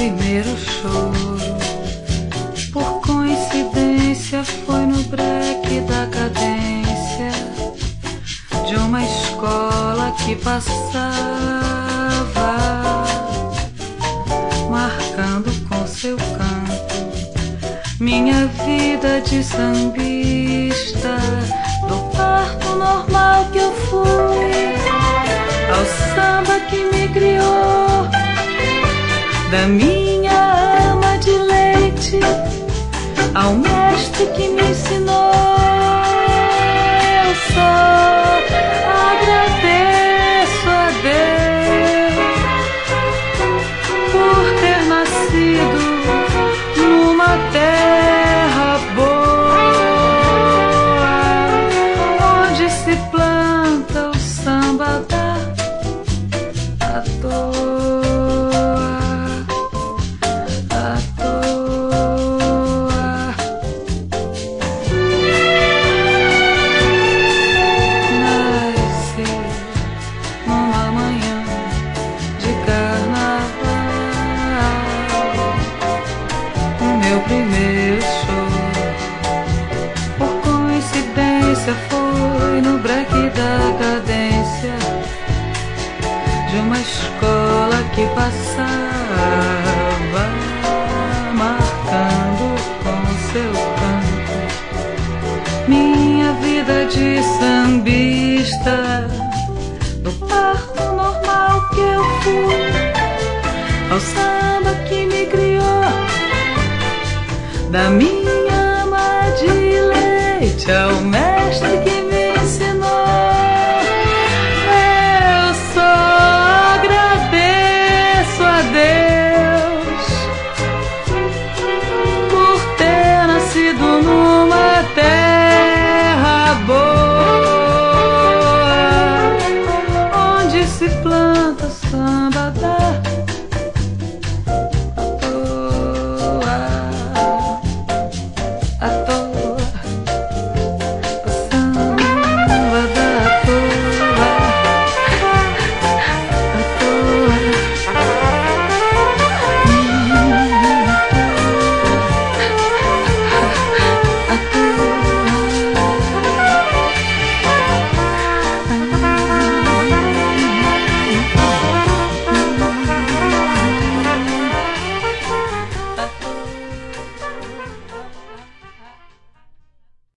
primeiro choro, por coincidência, foi no breque da cadência de uma escola que passava, marcando com seu canto minha vida de sambista, do parto normal que eu fui ao samba que me criou, da minha ama de leite ao mestre que me ensinou. Eu só agradeço a Deus por ter nascido numa terra boa, onde se planta o samba à toa, à toa. Nasci numa manhã de carnaval, o meu primeiro show, por coincidência, foi no breque da cadência de uma escola que passava, marcando com seu canto minha vida de sambista, do parto normal que eu fui ao samba que me criou, da minha ama de leite ao mestre que